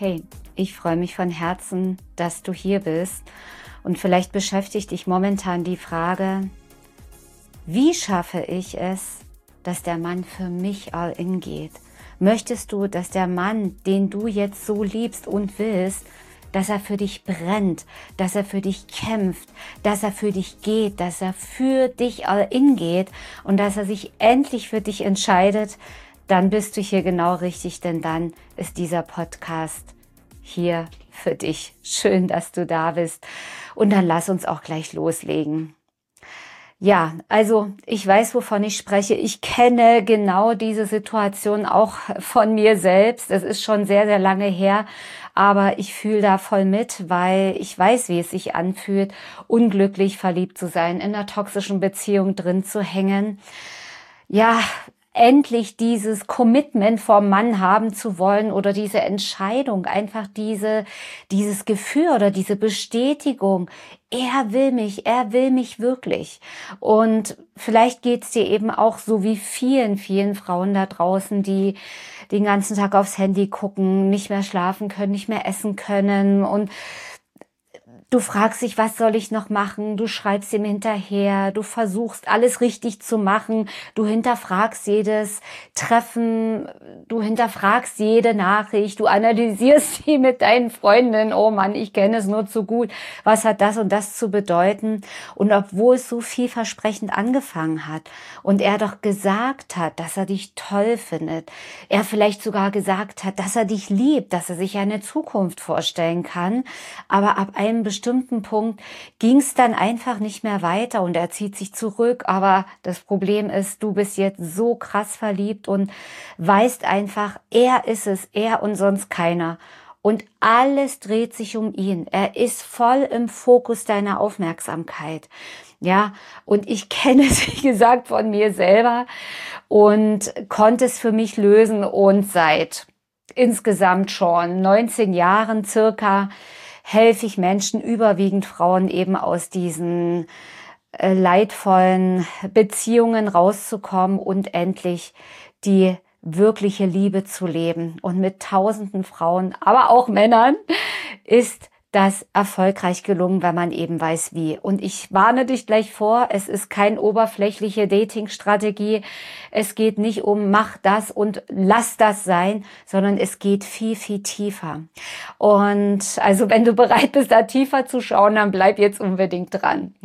Hey, ich freue mich von Herzen, dass du hier bist und vielleicht beschäftigt dich momentan die Frage, wie schaffe ich es, dass der Mann für mich all in geht? Möchtest du, dass der Mann, den du jetzt so liebst und willst, dass er für dich brennt, dass er für dich kämpft, dass er für dich geht, dass er für dich all in geht und dass er sich endlich für dich entscheidet, dann bist du hier genau richtig, denn dann ist dieser Podcast hier für dich. Schön, dass du da bist. Und dann lass uns auch gleich loslegen. Ja, also ich weiß, wovon ich spreche. Ich kenne genau diese Situation auch von mir selbst. Es ist schon sehr, sehr lange her, aber ich fühle da voll mit, weil ich weiß, wie es sich anfühlt, unglücklich verliebt zu sein, in einer toxischen Beziehung drin zu hängen. Ja, endlich dieses Commitment vom Mann haben zu wollen oder diese Entscheidung, einfach dieses Gefühl oder diese Bestätigung, er will mich wirklich. Und vielleicht geht's dir eben auch so wie vielen, vielen Frauen da draußen, die den ganzen Tag aufs Handy gucken, nicht mehr schlafen können, nicht mehr essen können und du fragst dich, was soll ich noch machen? Du schreibst ihm hinterher, du versuchst alles richtig zu machen, du hinterfragst jedes Treffen, du hinterfragst jede Nachricht, du analysierst sie mit deinen Freundinnen. Oh Mann, ich kenne es nur zu gut. Was hat das und das zu bedeuten? Und obwohl es so vielversprechend angefangen hat und er doch gesagt hat, dass er dich toll findet, er vielleicht sogar gesagt hat, dass er dich liebt, dass er sich eine Zukunft vorstellen kann, aber ab einem bestimmten Punkt ging es dann einfach nicht mehr weiter und er zieht sich zurück. Aber das Problem ist, du bist jetzt so krass verliebt und weißt einfach, er ist es, er und sonst keiner. Und alles dreht sich um ihn. Er ist voll im Fokus deiner Aufmerksamkeit. Ja, und ich kenne es, wie gesagt, von mir selber und konnte es für mich lösen und seit insgesamt schon 19 Jahren circa helfe ich Menschen, überwiegend Frauen, eben aus diesen leidvollen Beziehungen rauszukommen und endlich die wirkliche Liebe zu leben. Und mit tausenden Frauen, aber auch Männern, ist das erfolgreich gelungen, wenn man eben weiß wie. Und ich warne dich gleich vor, es ist keine oberflächliche Dating-Strategie. Es geht nicht um mach das und lass das sein, sondern es geht viel, viel tiefer. Und also wenn du bereit bist, da tiefer zu schauen, dann bleib jetzt unbedingt dran.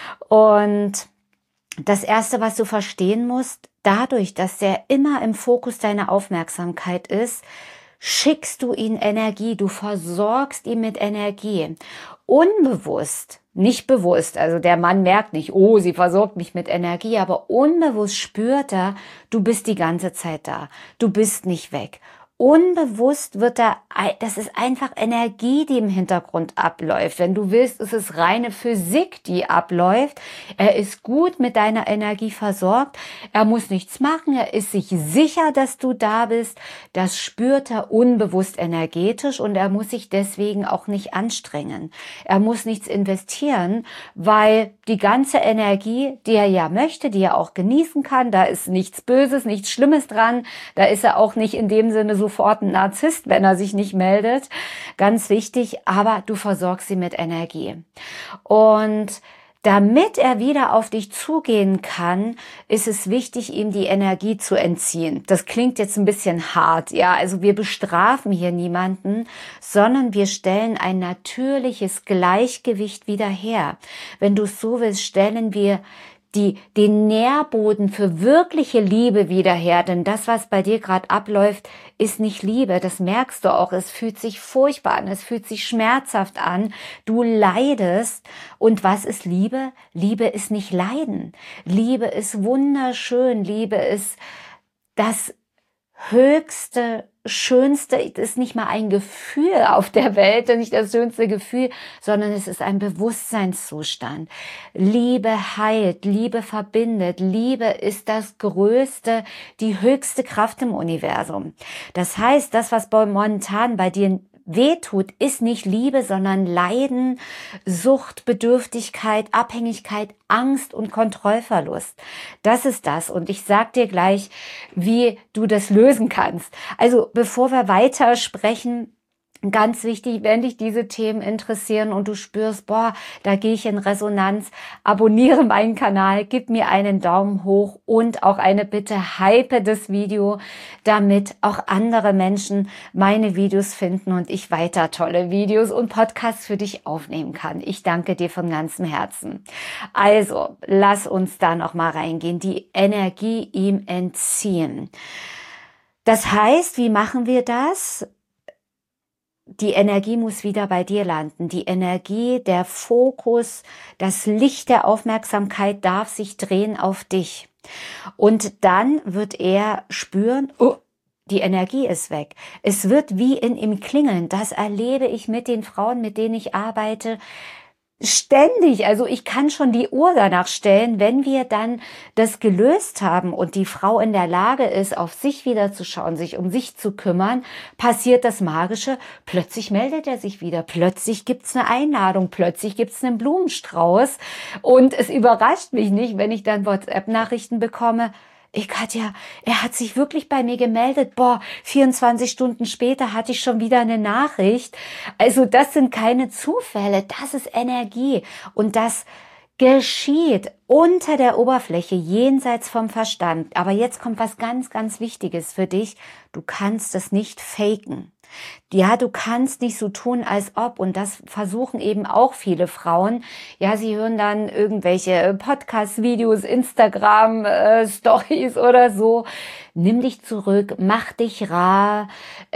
Und das Erste, was du verstehen musst, dadurch, dass der immer im Fokus deiner Aufmerksamkeit ist, schickst du ihn Energie, du versorgst ihn mit Energie. Unbewusst, nicht bewusst, also der Mann merkt nicht, oh, sie versorgt mich mit Energie, aber unbewusst spürt er, du bist die ganze Zeit da, du bist nicht weg. Unbewusst wird das ist einfach Energie, die im Hintergrund abläuft. Wenn du willst, ist es reine Physik, die abläuft. Er ist gut mit deiner Energie versorgt. Er muss nichts machen. Er ist sich sicher, dass du da bist. Das spürt er unbewusst energetisch und er muss sich deswegen auch nicht anstrengen. Er muss nichts investieren, weil die ganze Energie, die er ja möchte, die er auch genießen kann, da ist nichts Böses, nichts Schlimmes dran. Da ist er auch nicht in dem Sinne sofort ein Narzisst, wenn er sich nicht meldet. Ganz wichtig, aber du versorgst sie mit Energie. Und damit er wieder auf dich zugehen kann, ist es wichtig, ihm die Energie zu entziehen. Das klingt jetzt ein bisschen hart, ja. Also wir bestrafen hier niemanden, sondern wir stellen ein natürliches Gleichgewicht wieder her. Wenn du es so willst, stellen wir den Nährboden für wirkliche Liebe wieder her, denn das, was bei dir gerade abläuft, ist nicht Liebe, das merkst du auch, es fühlt sich furchtbar an, es fühlt sich schmerzhaft an, du leidest. Und was ist Liebe? Liebe ist nicht Leiden, Liebe ist wunderschön, Liebe ist das höchste, schönste, ist nicht mal ein Gefühl auf der Welt, nicht das schönste Gefühl, sondern es ist ein Bewusstseinszustand. Liebe heilt, Liebe verbindet, Liebe ist das Größte, die höchste Kraft im Universum. Das heißt, das, was momentan bei dir wehtut, ist nicht Liebe, sondern Leiden, Sucht, Bedürftigkeit, Abhängigkeit, Angst und Kontrollverlust. Das ist das. Und ich sag dir gleich, wie du das lösen kannst. Also bevor wir weiter sprechen, Ganz wichtig, wenn dich diese Themen interessieren und du spürst, boah, da gehe ich in Resonanz, abonniere meinen Kanal, gib mir einen Daumen hoch und auch eine Bitte, hype das Video, damit auch andere Menschen meine Videos finden und ich weiter tolle Videos und Podcasts für dich aufnehmen kann. Ich danke dir von ganzem Herzen. Also, lass uns da noch mal reingehen, die Energie ihm entziehen. Das heißt, wie machen wir das? Die Energie muss wieder bei dir landen. Die Energie, der Fokus, das Licht der Aufmerksamkeit darf sich drehen auf dich. Und dann wird er spüren, oh, die Energie ist weg. Es wird wie in ihm klingeln. Das erlebe ich mit den Frauen, mit denen ich arbeite, ständig. Also ich kann schon die Uhr danach stellen, wenn wir dann das gelöst haben und die Frau in der Lage ist, auf sich wieder zu schauen, sich um sich zu kümmern, passiert das Magische. Plötzlich meldet er sich wieder. Plötzlich gibt's eine Einladung. Plötzlich gibt's einen Blumenstrauß. Und es überrascht mich nicht, wenn ich dann WhatsApp-Nachrichten bekomme. Katja, er hat sich wirklich bei mir gemeldet. Boah, 24 Stunden später hatte ich schon wieder eine Nachricht. Also das sind keine Zufälle, das ist Energie. Und das geschieht unter der Oberfläche, jenseits vom Verstand. Aber jetzt kommt was ganz, ganz Wichtiges für dich. Du kannst es nicht faken. Ja, du kannst nicht so tun, als ob. Und das versuchen eben auch viele Frauen. Ja, sie hören dann irgendwelche Podcast-Videos, Instagram-Stories oder so. Nimm dich zurück, mach dich rar,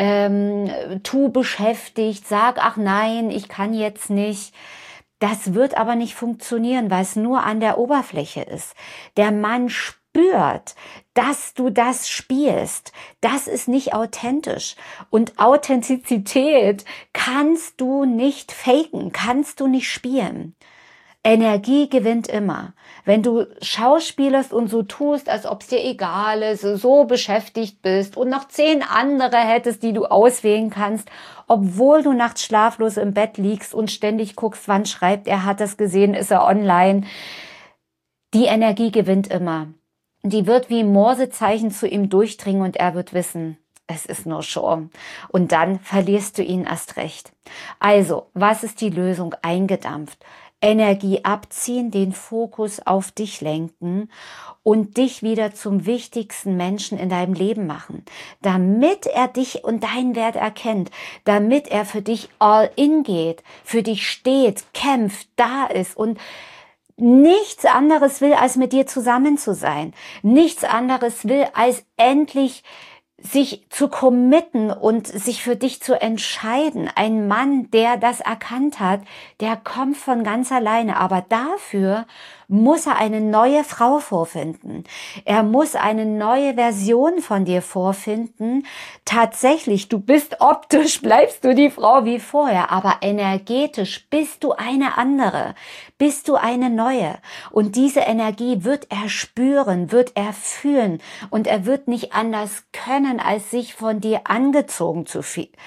tu beschäftigt, sag, ach nein, ich kann jetzt nicht. Das wird aber nicht funktionieren, weil es nur an der Oberfläche ist. Der Mann spürt, dass du das spielst. Das ist nicht authentisch. Und Authentizität kannst du nicht faken, kannst du nicht spielen. Energie gewinnt immer. Wenn du schauspielerst und so tust, als ob es dir egal ist, so beschäftigt bist und noch 10 andere hättest, die du auswählen kannst, obwohl du nachts schlaflos im Bett liegst und ständig guckst, wann schreibt er, hat das gesehen, ist er online. Die Energie gewinnt immer. Die wird wie Morsezeichen zu ihm durchdringen und er wird wissen, es ist nur Show. Und dann verlierst du ihn erst recht. Also, was ist die Lösung? Eingedampft. Energie abziehen, den Fokus auf dich lenken und dich wieder zum wichtigsten Menschen in deinem Leben machen, damit er dich und deinen Wert erkennt, damit er für dich all in geht, für dich steht, kämpft, da ist und nichts anderes will, als mit dir zusammen zu sein, nichts anderes will, als endlich sich zu committen und sich für dich zu entscheiden. Ein Mann, der das erkannt hat, der kommt von ganz alleine. Aber dafür muss er eine neue Frau vorfinden. Er muss eine neue Version von dir vorfinden. Tatsächlich, du bist optisch, bleibst du die Frau wie vorher, aber energetisch bist du eine andere, bist du eine neue. Und diese Energie wird er spüren, wird er fühlen und er wird nicht anders können, als sich von dir angezogen zu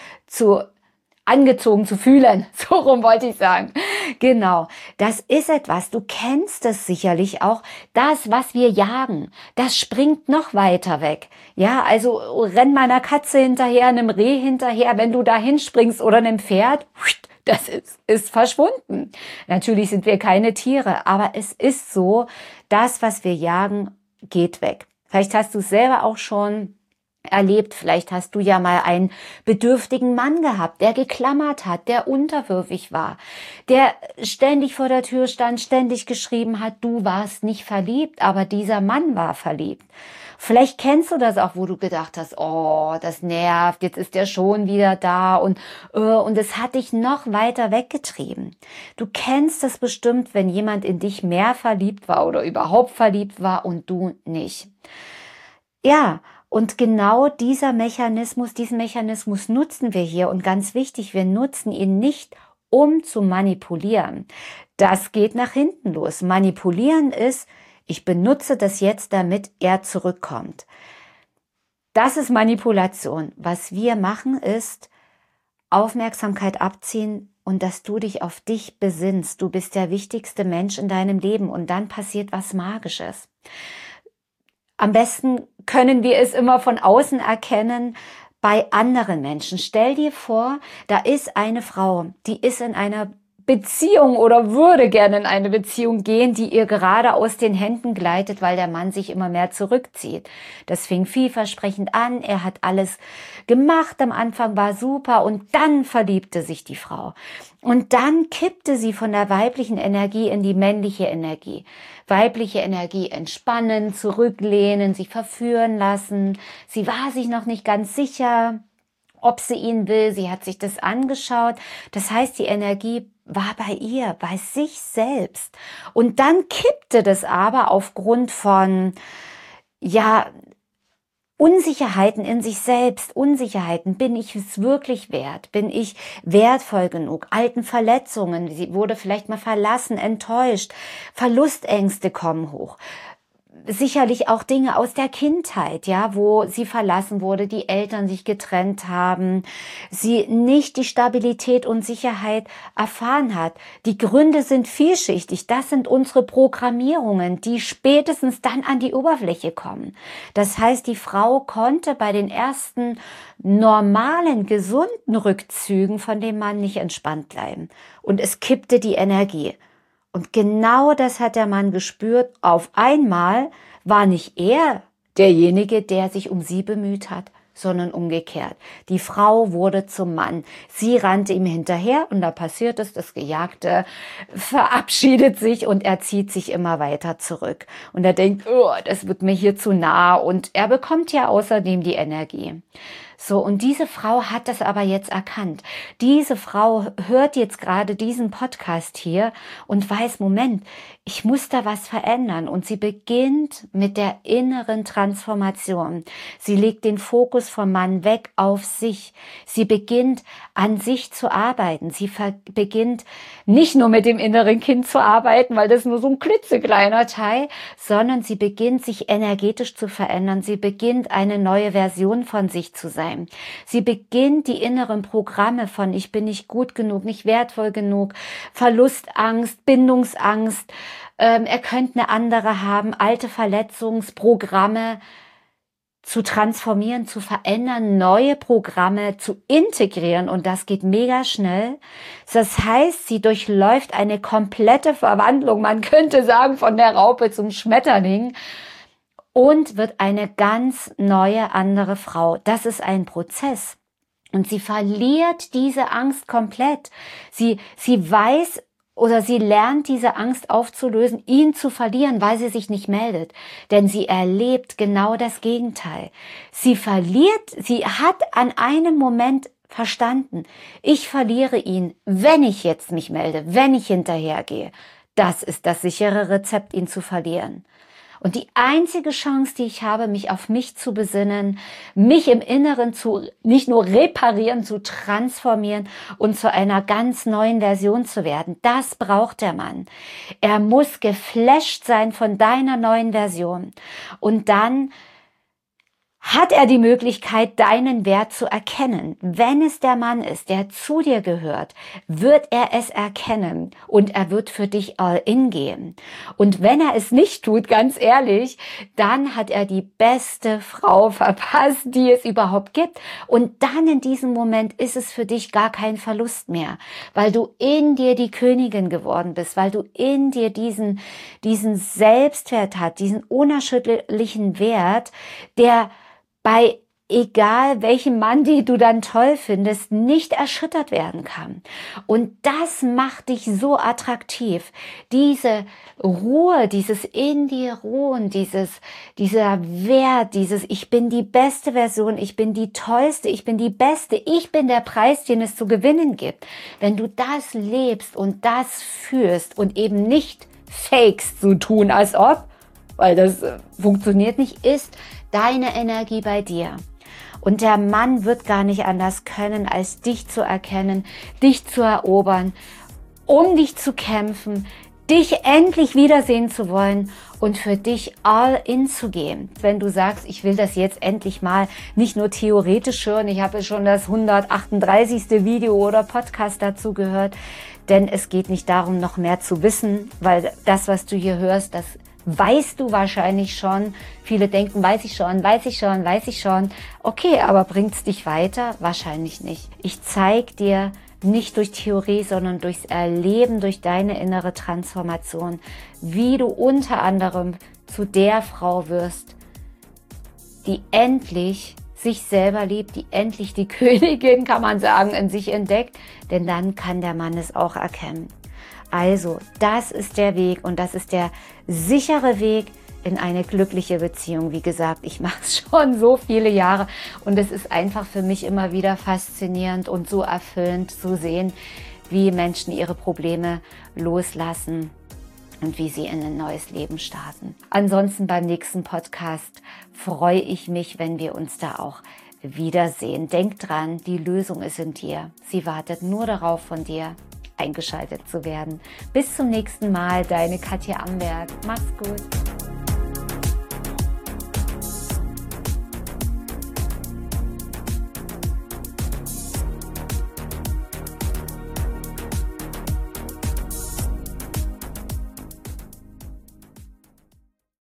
fühlen. So rum wollte ich sagen. Genau. Das ist etwas. Du kennst es sicherlich auch. Das, was wir jagen, das springt noch weiter weg. Ja, also renn mal einer Katze hinterher, einem Reh hinterher, wenn du da hinspringst oder einem Pferd, das ist verschwunden. Natürlich sind wir keine Tiere, aber es ist so, das, was wir jagen, geht weg. Vielleicht hast du es selber auch schon erlebt. Vielleicht hast du ja mal einen bedürftigen Mann gehabt, der geklammert hat, der unterwürfig war, der ständig vor der Tür stand, ständig geschrieben hat, du warst nicht verliebt, aber dieser Mann war verliebt. Vielleicht kennst du das auch, wo du gedacht hast, oh, das nervt, jetzt ist der schon wieder da und es hat dich noch weiter weggetrieben. Du kennst das bestimmt, wenn jemand in dich mehr verliebt war oder überhaupt verliebt war und du nicht. Ja, und genau diesen Mechanismus nutzen wir hier. Und ganz wichtig, wir nutzen ihn nicht, um zu manipulieren. Das geht nach hinten los. Manipulieren ist, ich benutze das jetzt, damit er zurückkommt. Das ist Manipulation. Was wir machen, ist Aufmerksamkeit abziehen und dass du dich auf dich besinnst. Du bist der wichtigste Mensch in deinem Leben und dann passiert was Magisches. Am besten können wir es immer von außen erkennen, bei anderen Menschen. Stell dir vor, da ist eine Frau, die ist in einer Beziehung oder würde gerne in eine Beziehung gehen, die ihr gerade aus den Händen gleitet, weil der Mann sich immer mehr zurückzieht. Das fing vielversprechend an, er hat alles gemacht, am Anfang war super und dann verliebte sich die Frau. Und dann kippte sie von der weiblichen Energie in die männliche Energie. Weibliche Energie entspannen, zurücklehnen, sich verführen lassen. Sie war sich noch nicht ganz sicher, ob sie ihn will. Sie hat sich das angeschaut. Das heißt, die Energie war bei ihr, bei sich selbst. Und dann kippte das aber aufgrund von, Unsicherheiten in sich selbst, Unsicherheiten. Bin ich es wirklich wert? Bin ich wertvoll genug? Alten Verletzungen, sie wurde vielleicht mal verlassen, enttäuscht. Verlustängste kommen hoch. Sicherlich auch Dinge aus der Kindheit, wo sie verlassen wurde, die Eltern sich getrennt haben, sie nicht die Stabilität und Sicherheit erfahren hat. Die Gründe sind vielschichtig. Das sind unsere Programmierungen, die spätestens dann an die Oberfläche kommen. Das heißt, die Frau konnte bei den ersten normalen, gesunden Rückzügen von dem Mann nicht entspannt bleiben. Und es kippte die Energie. Und genau das hat der Mann gespürt. Auf einmal war nicht er derjenige, der sich um sie bemüht hat, sondern umgekehrt. Die Frau wurde zum Mann. Sie rannte ihm hinterher und da passiert es, das Gejagte verabschiedet sich und er zieht sich immer weiter zurück. Und er denkt, oh, das wird mir hier zu nah und er bekommt ja außerdem die Energie. So, und diese Frau hat das aber jetzt erkannt. Diese Frau hört jetzt gerade diesen Podcast hier und weiß, Moment, ich muss da was verändern. Und sie beginnt mit der inneren Transformation. Sie legt den Fokus vom Mann weg auf sich. Sie beginnt an sich zu arbeiten. Sie beginnt nicht nur mit dem inneren Kind zu arbeiten, weil das nur so ein klitzekleiner Teil, sondern sie beginnt sich energetisch zu verändern. Sie beginnt eine neue Version von sich zu sein. Sie beginnt die inneren Programme von ich bin nicht gut genug, nicht wertvoll genug, Verlustangst, Bindungsangst, er könnte eine andere haben, alte Verletzungsprogramme zu transformieren, zu verändern, neue Programme zu integrieren und das geht mega schnell. Das heißt, sie durchläuft eine komplette Verwandlung, man könnte sagen von der Raupe zum Schmetterling und wird eine ganz neue, andere Frau. Das ist ein Prozess und sie verliert diese Angst komplett. Sie weiß, oder sie lernt diese Angst aufzulösen, ihn zu verlieren, weil sie sich nicht meldet. Denn sie erlebt genau das Gegenteil. Sie hat an einem Moment verstanden, ich verliere ihn, wenn ich jetzt mich melde, wenn ich hinterhergehe. Das ist das sichere Rezept, ihn zu verlieren. Und die einzige Chance, die ich habe, mich auf mich zu besinnen, mich im Inneren zu nicht nur reparieren, zu transformieren und zu einer ganz neuen Version zu werden, das braucht der Mann. Er muss geflasht sein von deiner neuen Version. Und dann hat er die Möglichkeit, deinen Wert zu erkennen. Wenn es der Mann ist, der zu dir gehört, wird er es erkennen und er wird für dich all in gehen. Und wenn er es nicht tut, ganz ehrlich, dann hat er die beste Frau verpasst, die es überhaupt gibt. Und dann in diesem Moment ist es für dich gar kein Verlust mehr, weil du in dir die Königin geworden bist, weil du in dir diesen Selbstwert hast, diesen unerschütterlichen Wert, der bei egal welchem Mann, den du dann toll findest, nicht erschüttert werden kann. Und das macht dich so attraktiv. Diese Ruhe, dieses in dir ruhen, dieser Wert, ich bin die beste Version, ich bin die tollste, ich bin die beste, ich bin der Preis, den es zu gewinnen gibt. Wenn du das lebst und das führst und eben nicht fakest, so tun als ob, weil das funktioniert nicht, ist deine Energie bei dir. Und der Mann wird gar nicht anders können, als dich zu erkennen, dich zu erobern, um dich zu kämpfen, dich endlich wiedersehen zu wollen und für dich all in zu gehen. Wenn du sagst, ich will das jetzt endlich mal nicht nur theoretisch hören, ich habe schon das 138. Video oder Podcast dazu gehört, denn es geht nicht darum, noch mehr zu wissen, weil das, was du hier hörst, das weißt du wahrscheinlich schon. Viele denken, weiß ich schon, weiß ich schon, weiß ich schon. Okay, aber bringt es dich weiter? Wahrscheinlich nicht. Ich zeige dir nicht durch Theorie, sondern durchs Erleben, durch deine innere Transformation, wie du unter anderem zu der Frau wirst, die endlich sich selber liebt, die endlich die Königin, kann man sagen, in sich entdeckt, denn dann kann der Mann es auch erkennen. Also, das ist der Weg und das ist der sichere Weg in eine glückliche Beziehung. Wie gesagt, ich mache es schon so viele Jahre und es ist einfach für mich immer wieder faszinierend und so erfüllend zu sehen, wie Menschen ihre Probleme loslassen und wie sie in ein neues Leben starten. Ansonsten beim nächsten Podcast freue ich mich, wenn wir uns da auch wiedersehen. Denk dran, die Lösung ist in dir. Sie wartet nur darauf, von dir eingeschaltet zu werden. Bis zum nächsten Mal, deine Katja Amberg. Mach's gut.